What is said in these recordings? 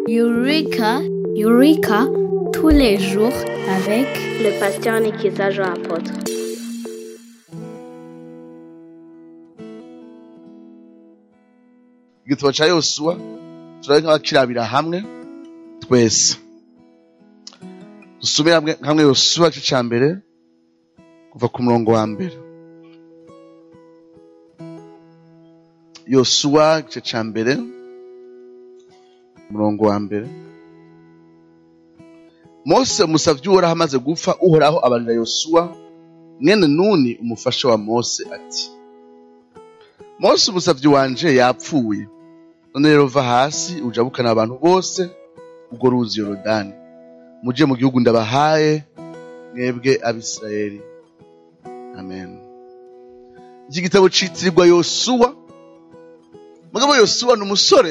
Eureka, Eureka, tous les jours avec le pasteur Nikiza Jean Apôtre. Igitabo ca Yosuwa turabakirabira hamwe twese. Dusome hamwe Yosuwa igice ca mbere kuva ku murongo wa mbere. Yosuwa igice ca mbere umurongo wa mbere. Mose umusavyi w'Uhoraho amaze gupfa, Uhoraho abarira Yosuwa mwene Nuni umufasha wa Mose ati: Mose umusavyi wanje yapfuye, none rero va hasi ujabukana abantu bose ubwo ruzi Yorodani, muje mu gihugu ndabahaye mwebwe Abisirayeli. Amen. Iki gitabo citirirwa Yosuwa. Mugabo Yosuwa ni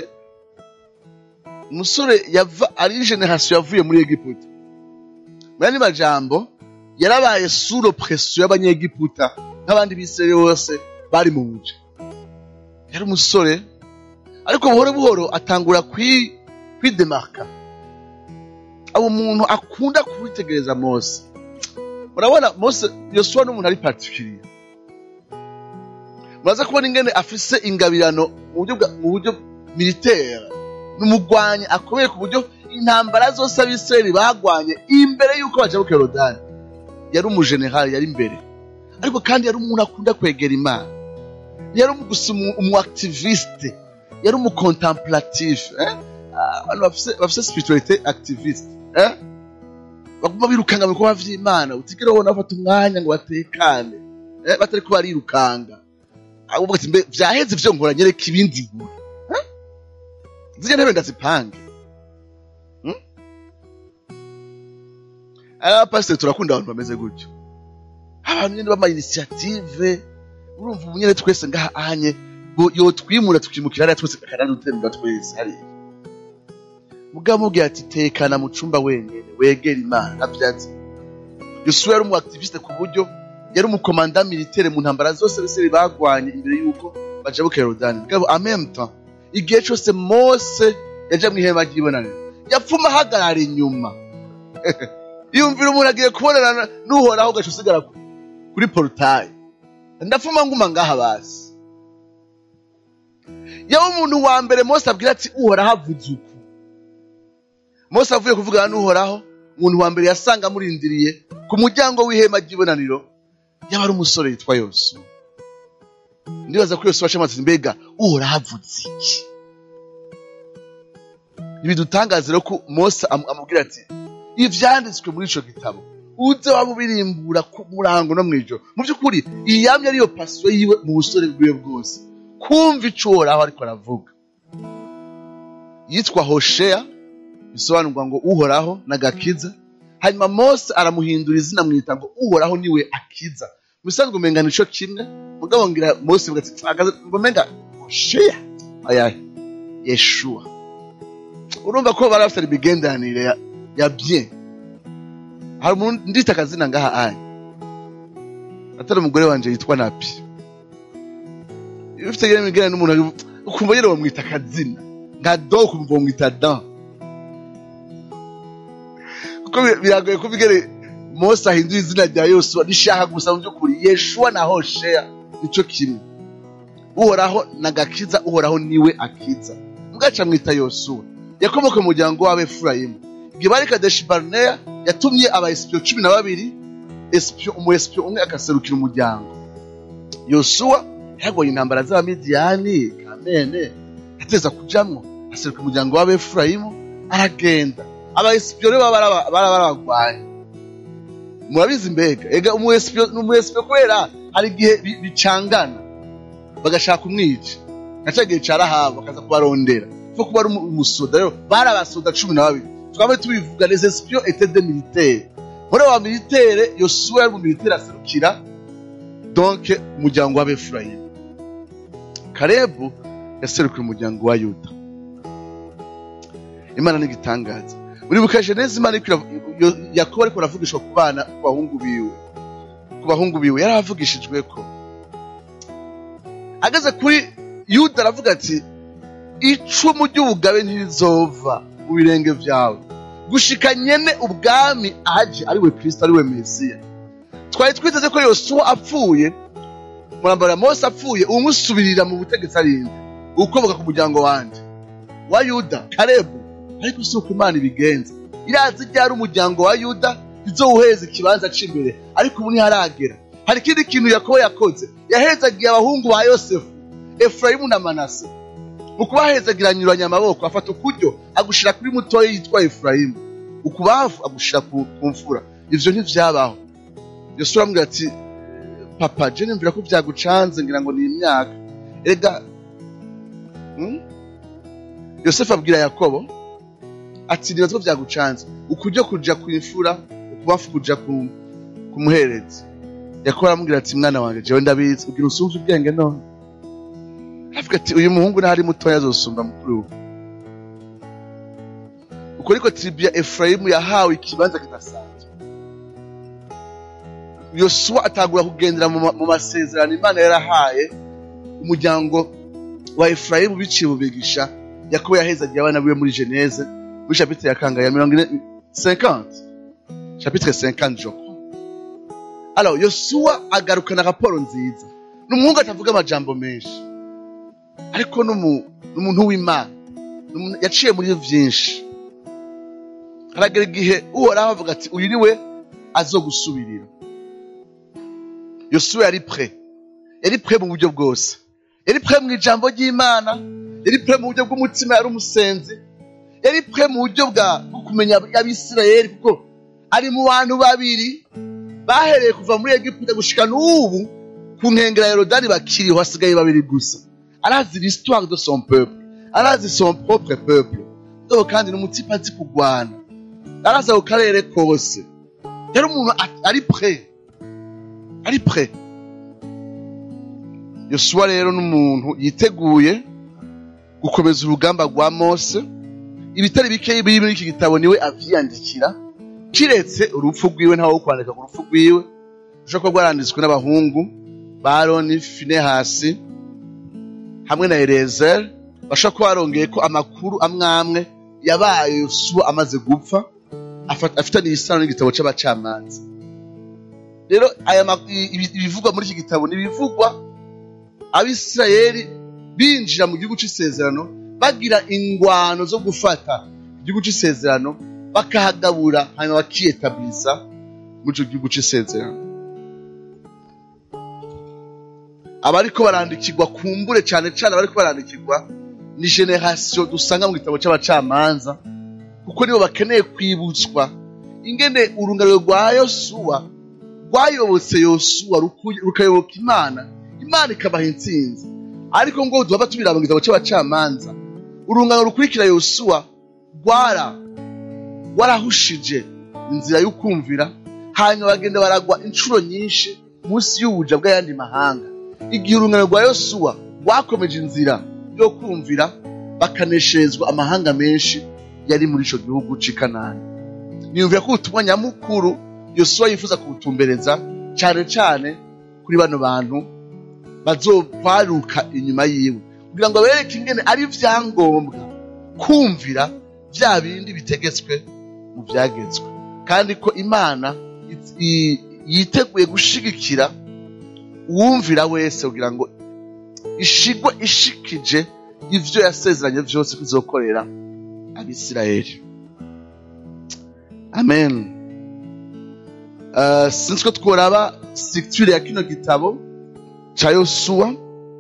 umusore yava ari generation yavuye muri Egiputa. Mwani majambo yarabaye sous l'oppression y'abanyegiputa nk'abandi bisirayeli bose bari mu nje. Yari umusore ariko buhoro buhoro atangura kwidemarka. Abo umuntu akunda kubitegereza Mose. Murabona Mose, Yosuwa n'umuntu ari particulier. Muraza kubona ingene afise ingabirano mu buryo militaire, n'umugwanyi akomeye ku buryo intambara zose abisirayeli bagwanye imbere yuko bajabuka Yorodani. Yari umugeneral, yari imbere, ariko kandi yari umuntu akunda kwegera Imana. Yari umu activiste, yari umu contemplatif, abantu bafise spiritualité activiste, baguma birukanga mu bikorwa vy'Imana, utigera ubona bafata umwanya ngo batekane, batari ko barirukanga. Ahubwo ati mbe vyaheze ivyo nkora nyereka ibindi nkora, zije ntebe ndazipange. Pastor turakunda abantu bameze gutyo, abantu nyene bama initiative. Urumva umunyene twese ngaha anye yo twimura tukimukira ari twese akanadutemba twese hari. Mugabo mugiye ati tekana mu cumba wenyene wegera Imana avyatsi. Yosuwa yari umu activiste ku buryo yari umu commandant militaire mu ntambara zose bese bagwanye imbere yuko bajabuka Yorodani. Mugabo en même temps igihe cyose Mose yaje mu ihema ry'ibonaniro yapfuma hagarara inyuma. Yumvira umuntu agiye kubonana n'Uhoraho gacu usigara kuri portail. Ndafuma nguma ngaha basi. Yawo umuntu wa mbere Mose abwira ati Uhoraho avuze uku. Mose avuye kuvugana n'Uhoraho, umuntu wa mbere yasanga murindiriye ku muryango w'ihema ry'ibonaniro yaba ari umusore yitwa Yosuwa. Ndibaza ko Yosuwa acamaze mbega Uhoraho avuze iki. Ibidutangaza rero ko Mose amubwira ati ivyanditswe muri ico gitabo uze wabubirimbura ku murango no mwijoro. Mu byukuri iyamye ariyo passion yiwe mu busore bwiwe bwose, kumva ico Uhoraho ariko aravuga. Yitwa Hoshea, bisobanurwa ngo Uhoraho n'agakiza. Hanyuma Mose aramuhindura izina mwita ngo Uhoraho niwe akiza. Musanzwe umenga nico kimwe, mugabo ngira Mose ati ngomenga Hoshea ayahe Yeshua. Urumva ko barafite ibigendanire ya bien. Hari umuntu ndita akazina ngaha anye, atari umugore wanje yitwa Napi. Iyo ufite gene migena n'umuntu ukumva yero bamwita akazina nka do, kumva bamwita Dan. Kuko biragoye kubigere Mose ahindura izina rya Yosuwa rishaka gusa mu byukuri Yeshua na Hoshea nico kimwe. Uhoraho n'agakiza, Uhoraho niwe akiza. Mugaca mwita Yosuwa yakomoka mu muryango w'Abefurayimu. Gibari Kadeshi Barnea yatumye aba espion 12, umu espion umwe akaserukira umuryango. Yosuwa yagoye intambara z'Abamidiyani kamene ateza kujamwo, aseruka umuryango w'Abefurayimu aragenda. Aba espion barabagwaye. Murabizi mbega ega umu espion kwera hari gihe bicangana bagashaka umwica. Gacagiye carahaba akaza kubarondera. Fo kuba ari umusoda rero barabasoda 12. Twaba tubivuga les espions étaient des militaires. Muri wa militaire Yosuwa yari mu militaire aserukira donc umuryango w'Abefurayimu. Kalebu yaserukira umuryango wa Yuda. Imana n'igitangaza. Uribuka Genese Imana Yakobo ariko aravugishwa ku bana ku bahungu biwe yaravugishijwe ko ageze kuri Yuda aravuga ati icumu ry'ubugabe ntirizova mu birenge vyawe gushika nyene ubwami aje ari we Kristo ari we Mesiya. Twari twiteze ko Yosuwa apfuye, murambara Mose apfuye, umusubirira mu butegetsi arinde ukoboka ku muryango wanje wa Yuda Kalebu. Ariko si uko Imana ibigenza, irazi ryari umuryango wa Yuda izowuheza ikibanza c'imbere, ariko ubu ntiharagera. Hari ikindi kintu Yakobo yakoze, yahezagiye abahungu ba Yosefu Efurayimu na Manase. Ukubahezagira anyuranya amaboko, afata ukuryo agushira kuri mutoyi yitwa Efurayimu, ukubavu agushira ku mfura. Ivyo ntivyabaho. Yosuwa aramubwira ati papa je nimvira ko vyagucanze, ngira ngo ni imyaka ega. Yosefu abwira Yakobo ati nibazo vyagucanze, ukuryo kuja ku imfura, ukubavu kuja ku muherezi. Yakobo aramubwira ati mwana wanje jewe ndabizi ugira usumvye ubwenge none. Avuga ati uyu muhungu ntari mutoya azosumba mukuru we. Uko niko tribu ya Efurayimu yahawe ikibanza kidasanzwe. Yosuwa atagura kugendera mu masezerano Imana yarahaye umuryango wa Efurayimu biciye mu bigisha Yakobo yahezagiye abana biwe muri Geneze muri chapitre ya kangahe ya 50 chapitre 50 je crois. Alors Yosuwa agarukana raporo nziza, n'umuhungu atavuga amajambo menshi, ariko n'umuntu w'Imana yaciye muri vyinshi. Haragera igihe Uhoraho avuga ati uyu niwe azogusubirira. Yosuwa yari prêt mu buryo bwose, yari prêt mu ijambo ry'Imana, yari prêt mu buryo bw'umutima, yari umusenzi, yari prêt mu buryo bwa kumenya Abisirayeli, kuko ari mu bantu babiri bahereye kuva muri Egiputa gushika n'ubu ku nkengera ya Yorodani bakiriho, hasigaye babiri gusa. Arazi l'histoire de son peuple, arazi son propre peuple, donc kandi n'umutima azi kugwana, arazi ako karere kose. Yari umuntu ari prêt. Yosuwa rero n'umuntu yiteguye gukomeza urugamba rwa Mose. Ibitari bike biri muri iki gitabo niwe avyandikira, kiretse urupfu rwiwe ntawo kwandika ku rupfu rwiwe, ushobora kuba rwanditswe n'abahungu ba Aroni, Finehasi hamwe na Eliezer, bashobora kuba barongeye ko amakuru amwamwe yabaye Yosuwa amaze gupfa, afitaniye isano n'igitabo c'abacamanza. Rero ibivugwa muri iki gitabo nibivugwa Abisirayeli binjira mu gihugu c'isezerano, bagira ingwano zo gufata igihugu c'isezerano, bakahagabura hanyuma bakiyetabliza mu gihugu c'isezerano. Abariko barandikirwa kumbure cane abariko barandikirwa ni generation dusanga mu gitabo c'abacamanza, kuko nibo bakeneye kwibutswa ingene urunganiro rwa Yosuwa rwayobotse Yosuwa rukayoboka Imana ikabaha intsinzi. Ariko ngo duhava tubiraba mu gitabo c'abacamanza, urunganiro rukurikira Yosuwa warahushije inzira y'ukumvira, hanyuma bagenda baragwa incuro nyinshi munsi y'ubuja bw'ayandi mahanga. Igihe urunganiro rwa Yosuwa rwakomeje inzira yo kumvira, bakanesherezwa amahanga menshi yari muri ico gihugu c'i Kanani. Niyumvira ko ubutumwa nyamukuru Yosuwa yifuza kubutumbereza cane kuri bano bantu bazokwaruka inyuma yiwe, kugira ngo bereke ingene ari vyangombwa kumvira vya bindi bitegetswe mu vyagezwe, kandi ko Imana yiteguye gushigikira uwumvira wese kugira ngo ishikije ivyo yasezeranye vyose kuzokorera Abisirayeli. Amen. Since ko tworaba structure ya kino gitabo cha Yosuwa,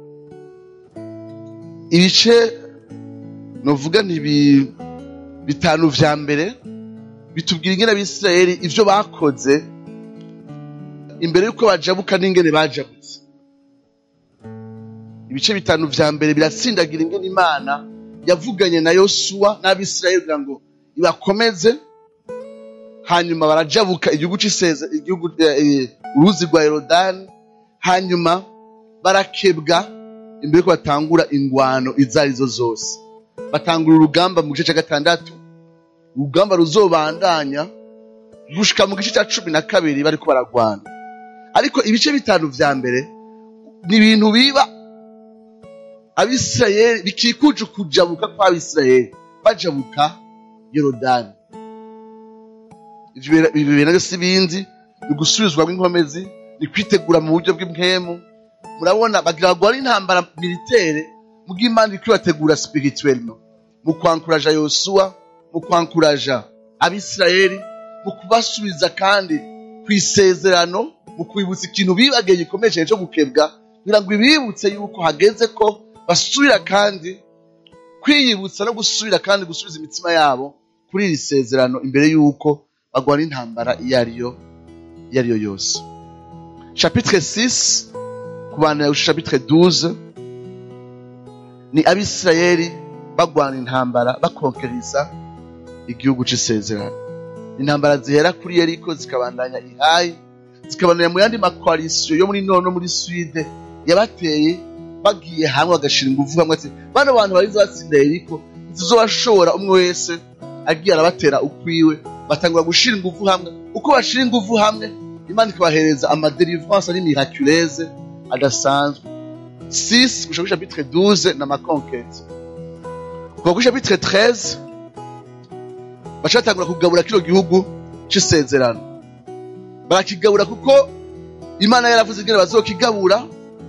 ibice novuga bitanu vya mbere bitubwira ingene Abisirayeli ivyo bakoze imbere yuko bajabuka n'ingene bajabutse. Ibice bitanu vya mbere birasindagira ingene Imana yavuganye na Yosuwa n'Abisirayeli kugira ngo ibakomeze, hanyuma barajabuka igihugu uruzi rwa Yorodani, hanyuma barakebwa imbere yuko batangura ingwano izarizo zose. Batangura urugamba mu gice ca 6, urugamba ruzobandanya gushika mu gice ca 12 bariko baragwana. Ariko ibice bitanu vya mbere ni ibintu biba Abisirayeli bikikuje kujabuka kwa Abisirayeli, bajabuka Yorodani. Ivyo bintu si bindi ni gusubizwamo inkomezi, ni kwitegura mu buryo bw'impwemu. Murabona bagira ngo ari intambara militaire muga Imana ikwibategura spirituellement, mu kwankuraja Yosuwa, mu kwankuraja Abisirayeli, mu kubasubiza kandi kwisezerano, mu kwibutsa ikintu bibageye gikomeye cyane cyo gukebwa, kugira ngo ibibutse yuko hageze ko basubira kandi kwiyibutsa no gusubira kandi gusubiza imitima yabo kuri iri sezerano imbere yuko bagwana intambara iyo ariyo yose. Chapitre 6 kubana ya chapitre 12 ni Abisirayeli bagwana intambara bakonkereza igihugu c'isezerano. Intambara zihera kuri Yeriko zikabandanya Ihayi, zikabandanya mu yandi makoalisiyo yo muri none muri Swede yabateye bagiye hamwe bagashira ingufu hamwe ati bano bantu barizo batsinda Yeriko zizobashobora umwe wese agiye arabatera ukwiwe, batangura gushira ingufu hamwe. Uko bashira ingufu hamwe Imana ikabahereza amadelivrance ari miraculeuse adasanzwe. 6 gushaka chapitre 12 na maconquête. Kwa chapitre 13 bacatangura kugabura kino gihugu c'isezerano. Barakigabura kuko Imana yaravuze ingene bazokigabura.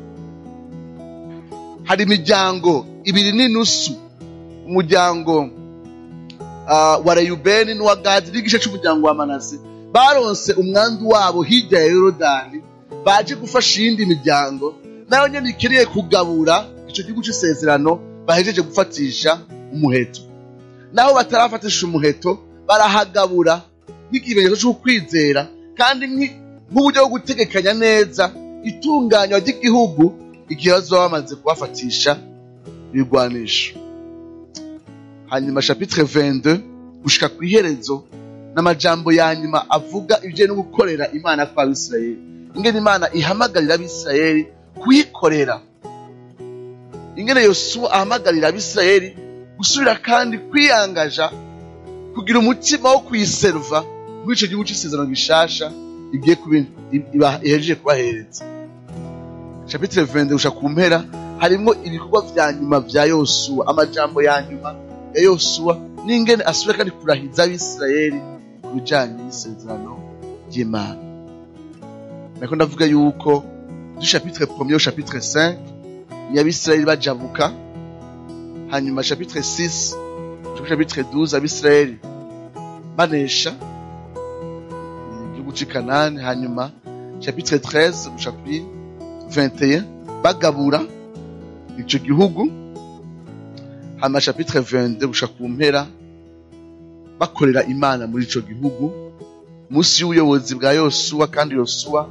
Hari imiryango 2.5, umuryango wa Reyubeni n'uwa Gadi n'igice c'umuryango wa Manase baronse umwandu wabo hirya ya Yorodani, baje gufasha iyindi miryango nayo nyene ikiriye kugabura ico gihugu c'isezerano bahejeje gufatisha umuheto. Naho batarafatisha umuheto barahagabura nk'ikimenyetso c'ukwizera kandi nk'uburyo bwo gutegekanya neza itunganywa ry'igihugu igihe bazoba bamaze kubafatisha ibigwanisho. Hanyuma chapitre 22 gushika ku iherezo n'amajambo ya nyuma avuga ibije no gukorera Imana kwa Abisirayeli, ingene Imana ihamagarira Abisirayeli kuyikorera, ingene Yosuwa ahamagarira Abisirayeli gusubira kandi kwiyangaja kugira umutima wo kuyiserva muri ico gihugu c'isezerano gishasha igiye ihejeje kubahereza. Chapitre 22 gushika ku mpera harimo ibikorwa vya nyuma vya Yosuwa, amajambo ya nyuma ya Yosuwa n'ingene asubira kandi kurahiza Abisirayeli kubijanye n'isezerano ry'Imana. Nako ndavuga yuko du chapitre 1 au chapitre 5 ni Abisirayeli bajabuka, hanyuma chapitre 6 chapitre 12 Abisirayeli banesha igihugu c'i Kanani, hanyuma chapitre 13 gushika kuri 21 bagabura ico gihugu, hanyuma chapitre 22 gushika ku mpera bakorera Imana muri ico gihugu musi y'ubuyobozi bwa Yosuwa, kandi Yosuwa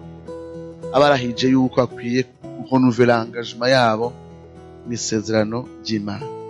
abarahije yuko akwiye kuhonouvera engagement yabo n'isezerano ry'Imana.